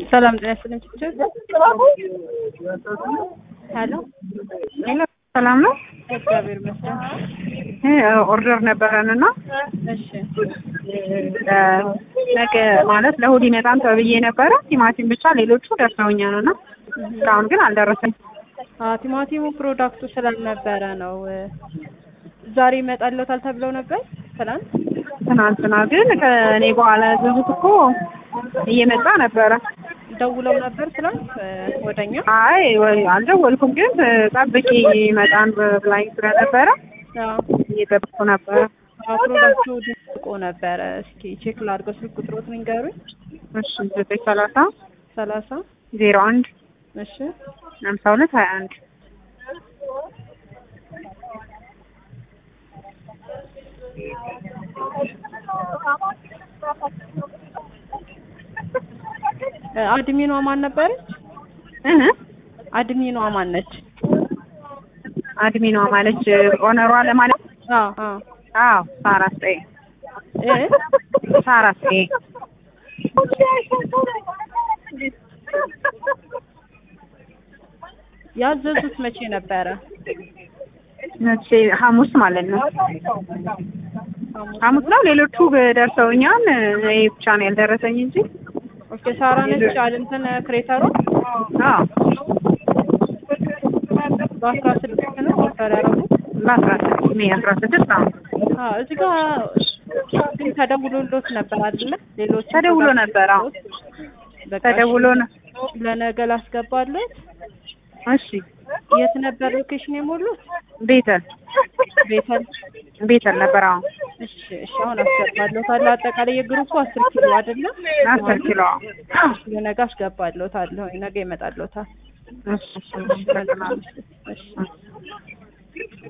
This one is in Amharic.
ሰላም ጤና ይስጥልኝ። ሄሎ ሰላም ነው። እግዚአብሔር ይመስገን። ኦርደር ነበረንና እሺ ነገ ማለት ለእሑድ ይመጣል ተብዬ ነበረ። ቲማቲም ብቻ ሌሎቹ ደርሰውኛልና እስካሁን ግን አልደረሰኝ። ቲማቲሙ ፕሮዳክቱ ስላልነበረ ነው። ዛሬ ይመጣልዎታል ተብለው ነበር ትናንትና ግን ከእኔ በኋላ ያዘዙት እኮ እየመጣ ነበረ። ደውለው ነበር ትናንት ወደኛ? አይ አልደወልኩም፣ ግን ጠብቂ ይመጣን ብላኝ ስለነበረ እየጠበቅኩ ነበረ። ፕሮዳክቱ ድቆ ነበረ። እስኪ ቼክ ላድርገው። ስልክ ቁጥሮት ንገሩኝ። እሺ 930 01 እሺ 52 21 አድሚኗ ማን ነበረች? አድሚኗ ማን ነች? አድሚኗ ማለች ኦነሯ ለማለት? አዎ ሳራስ ያዘዙት መቼ ነበረ? መቼ? ሐሙስ ማለት ነው። ሐሙስ ነው። ሌሎቹ ደርሰውኛል። ይሄ ብቻ ነው ያልደረሰኝ እንጂ። ኦኬ ሳራ ነች እንትን ክሬተሯ? አዎ በ16 ነው ኦርደር ያደረጉት። በ16 ሜይ 16 ነው። እዚህ ጋር ግን ተደውሎልዎት ነበር አይደለ? ሌሎች ተደውሎ ነበር። አዎ ተደውሎ ነው። ለነገ ላስገባልዎት። እሺ የት ነበር ሎኬሽን የሞሉት? ቤተል ነበር። አዎ እሺ አሁን አስገባልዎታለሁ። አጠቃላይ የግሩፑ 10 ኪሎ አይደለ? 10 ኪሎ ለነገ አስገባልዎታለሁ። ነገ ይመጣልዎታል። እሺ